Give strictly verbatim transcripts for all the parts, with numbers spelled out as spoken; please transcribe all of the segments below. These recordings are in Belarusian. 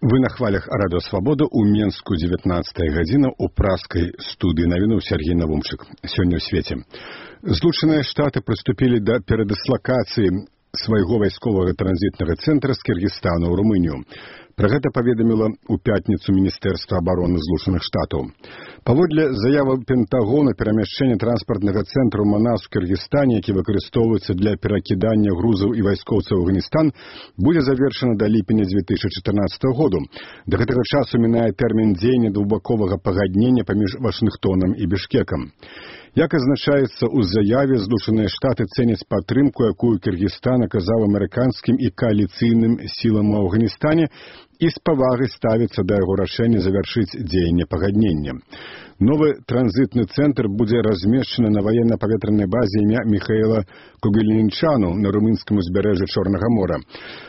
Вы на хвалях Радио Свобода у Менску дзевятнаццатая гадзіна у праскай студыі навінаў Сергей Навумчык. Сёння ў свеце. Злучаныя Штаты прыступілі да перадыслакацыі свайго вайсковага транзітнага цэнтра з Кыргызстана ў Румынію. Пра гэта паведаміла ў пятніцу Міністэрства абароны Злучаных Штатаў. Паводле заявы Пентагона, перамяшчэнне транспартнага цэнтру Манас у Кыргызстане, які выкарыстоўваецца для перакідання грузаў і вайскоўцаў у Афганістан, будзе завершана да ліпеня дзве тысячы чатырнаццатага году. Да гэтага часу мінае тэрмін дзеяння двухбаковага пагаднення паміж Вашынгтонам і Бішкекам. Як азначаецца ў заяве, Злучаныя Штаты цэняць падтрымку, якую Кыргызстан аказаў амерыканскім і кааліцыйным сілам у Афганістане, і з павагай ставіцца да яго рашэння завяршыць дзеянне пагаднення. Новы транзітны цэнтр будзе размешчаны на ваенна-паветранай базе імя Міхаіла Когельнічану на румынскім узбярэжжы Чорнага мора.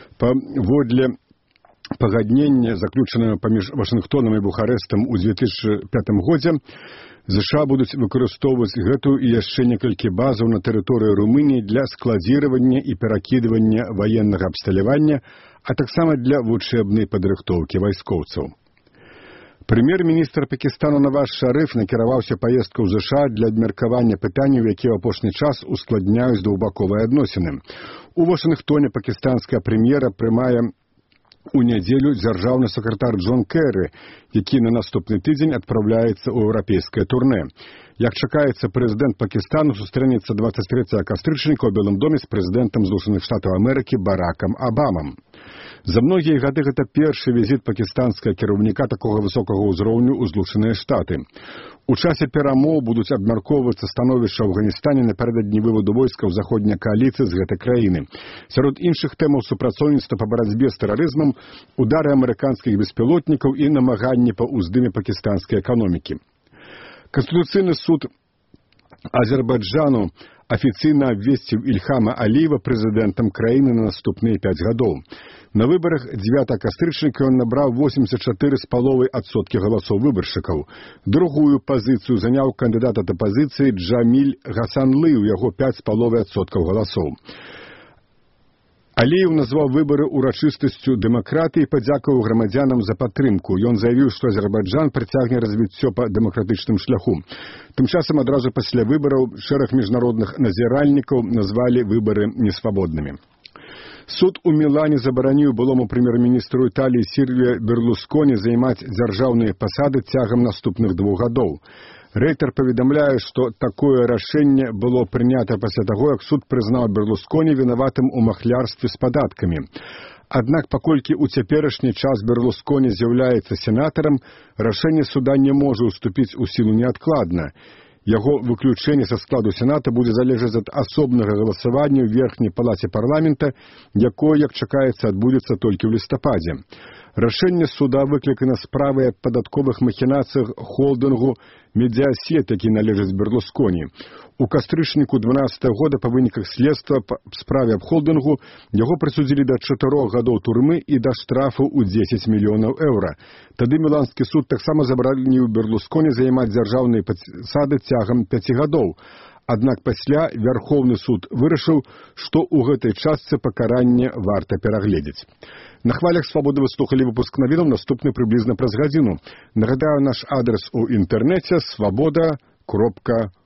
Паводле пагаднення, заключанага паміж Вашынгтонам і Бухарэстам у дзве тысячы пятым годзе, ЗША будуць выкарыстоўваць гэтую і яшчэ некалькі базаў на тэрыторыі Румыніі для складзіравання і перакідвання ваеннага абсталявання, а таксама для вучэбнай падрыхтоўкі вайскоўцаў. Прэм'ер-міністр Пакістану Наваз Шарыф накіраваўся паездкай у ЗША для абмеркавання пытанняў, якія ў апошні час ускладняюць двухбаковыя адносіны. У Вашынгтоне пакістанская прэм'ера прымае у нядзелю дзяржаўны сакратар Джон Кэры, які на наступны тыдзень адпраўляецца ў еўрапейскае турнэ. Як чакаецца, прэзідэнт Пакістану сустрэнецца дваццаць трэцяга кастрычніка ў Белым доме з прэзідэнтам Злучаных Штатаў Амерыкі Баракам Абамам. За многія гады гэта першы візіт пакістанскага кіраўніка такога высокага ўзроўню ў Злучаныя Штаты. У часе перамоў будуць абмяркоўвацца становішча ў Афганістане напярэдадні вываду войскаў заходняй кааліцыі з гэтай краіны. Сярод іншых тэмаў супрацоўніцтва па барацьбе з тэрарызмам, удары амерыканскіх беспілотнікаў і намаганні па ўздыме пакістанскай эканомікі. Канстытуцыйны суд Азербайджану афіцыйна абвесціў Ільхама Аліева прэзідэнтам краіны на наступныя пяць гадоў. На выбарах дзевятага кастрычніка ён набраў восемьдесят четыре з паловай адсоткі галасоў выбаршчыкаў. Другую пазіцыю заняў кандыдат ад апазіцыі Джаміль Гасанлы, у яго пяць з паловай адсоткаў галасоў. Аліеў назваў выбары урачыстасцю дэмакратыі і падзякаваў грамадзянам за падтрымку. Ён заявіў, што Азербайджан прыцягне развіццё па дэмакратычным шляху. Тым часам адразу пасля выбараў шэраг міжнародных назіральнікаў назвалі выбары несвабоднымі. Суд у Мілане забараніў былому прэм'ер-міністру Італіі Сільвіо Берлусконі займаць дзяржаўныя пасады цягам наступных двух гадоў. Рэйтер паведамляе, што такое рашэнне было прынята пасля таго, як суд прызнаў Берлусконі вінаватым у махлярстве з падаткамі. Аднак, паколькі ў цяперашні час Берлусконі з'яўляецца сенатарам, рашэнне суда не можа ўступіць у сілу неадкладна. Яго выключэнне са складу Сената будзе залежаць ад асобнага галасавання ў верхняй палаце парламента, якое, як чакаецца, адбудзецца толькі ў лістападзе. Рашэнне суда выклікана справай аб падатковых махінацыях холдынгу «Медиасет», які належыць Берлусконі. У кастрычніку дванаццатага года па выніках следства па справе аб холдынгу яго прысудзілі да чатырох гадоў турмы і да штрафу ў дзесяць мільёнаў еўра. Тады міланскі суд таксама забараніў Берлусконі займаць дзяржаўныя пасады цягам пяці гадоў. Аднак пасля Вярхоўны суд вырашыў, што ў гэтай частцы пакаранне варта перагледзець. На хвалях Свабоды вы слухалі выпуск навінаў, наступны прыблізна праз гадзіну. Нагадаю, наш адрес у інтэрнэце свабода кропка